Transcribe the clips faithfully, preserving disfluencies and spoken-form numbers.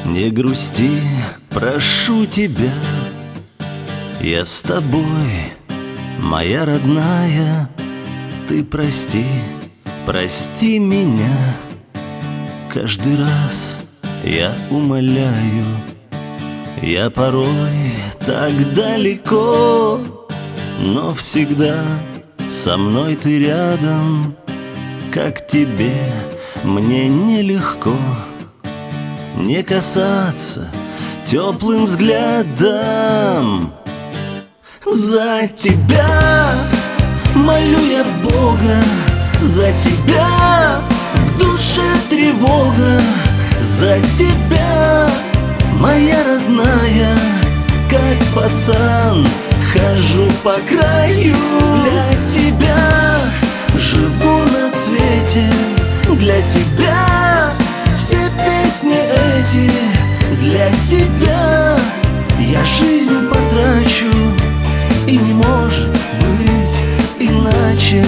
Не грусти, прошу тебя, я с тобой, моя родная. Ты прости, прости меня. Каждый раз я умоляю, я порой так далеко, но всегда со мной ты рядом. Как тебе, мне нелегко не касаться теплым взглядом. За тебя молю я Бога, за тебя в душе тревога, за тебя, моя родная. Как пацан хожу по краю, для тебя живу на свете, для тебя все песни эти, для тебя я жизнь потрачу, и не может быть иначе.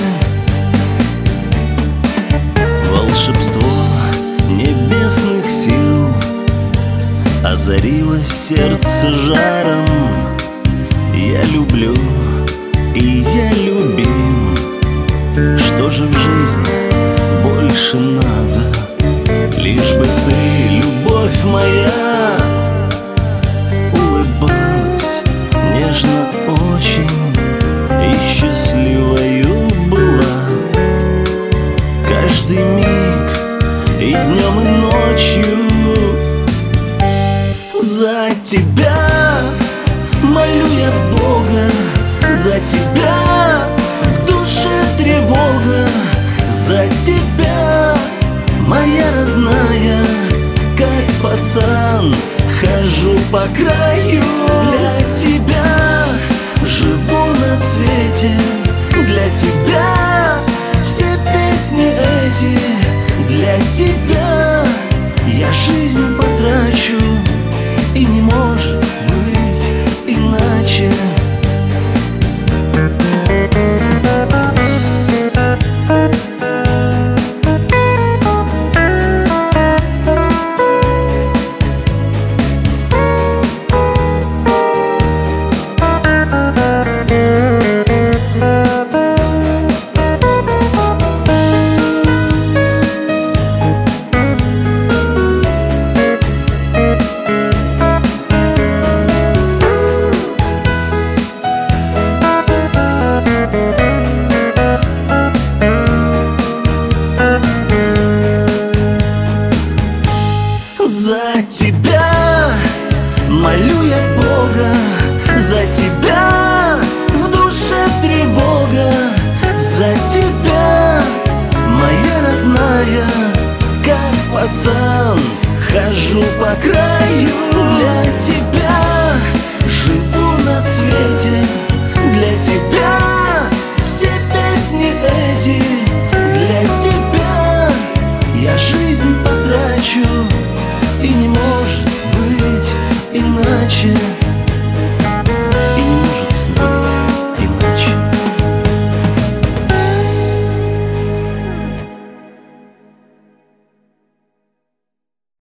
Волшебство небесных сил озарило сердце жаром. Я люблю, и я любим. Что же в жизни больше надо? Лишь бы ты, любовь моя, улыбалась нежно очень и счастливою была. Каждый миг и днем, и ночью. За тебя молю я Бога, за тебя в душе тревога, за тебя, моя родная. Как пацан хожу по краю, для тебя живу на свете, для тебя все песни эти, для тебя я жизнь потрачу, и не может быть иначе. За тебя молю я Бога, за тебя в душе тревога, за тебя, моя родная. Как пацан хожу по краю, для тебя живу на свете, для тебя все песни эти, для тебя я жизнь потрачу, и не может быть иначе.